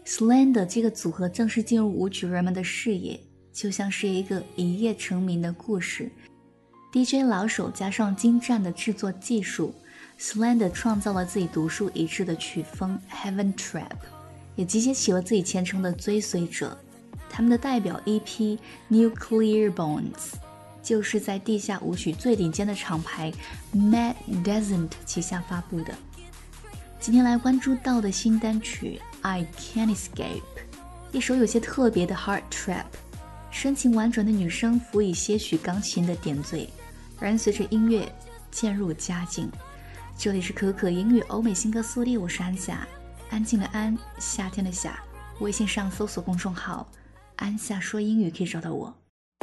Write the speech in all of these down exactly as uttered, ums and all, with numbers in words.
Slender 这个组合正式进入舞曲人们的视野，就像是一个一夜成名的故事。D J 老手加上精湛的制作技术， Slender 创造了自己独树一帜的曲风 Heaven Trap， 也集结起了自己虔诚的追随者。他们的代表 E P Nuclear Bones 就是在地下舞曲最顶尖的厂牌 Mad Descent 旗下发布的。今天来关注到的新单曲 I Can't Escape， 一首有些特别的 Hard Trap， 深情婉转的女声辅以些许钢琴的点缀，让人随着音乐渐入佳境。这里是可可音乐欧美新歌速递，我是安夏，安静的安，夏天的夏。微信上搜索公众号安夏说英语可以找到我。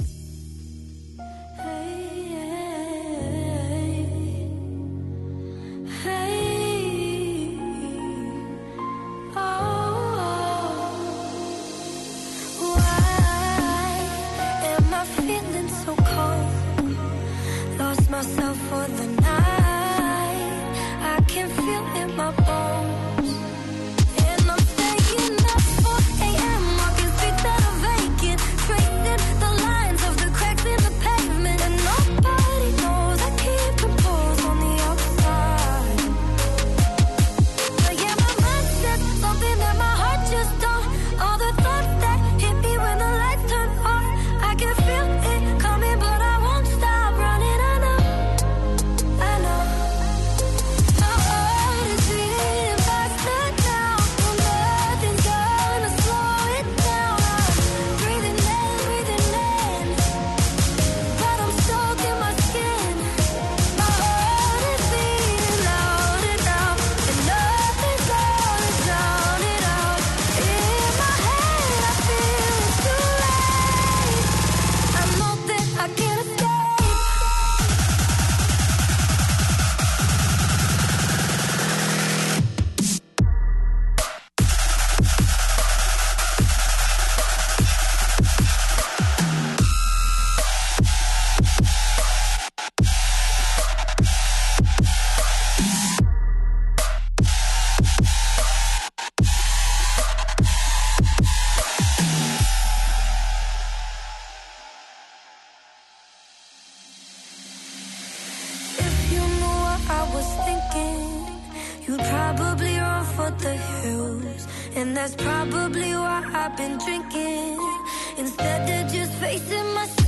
Myself for the night, I can feel in my bones, and I'm staying up four a m Walking streets that are vacant, tracing the lines of the cracks in the pavement, and nobody knows I keep composed on the outside. But yeah, my mind says something that my heart just don't. All the thoughts that hit me when the lights turn off, I can feel it coming, but I won't stop running. You'd probably run for the hills, and that's probably why I've been drinking instead of just facing myself.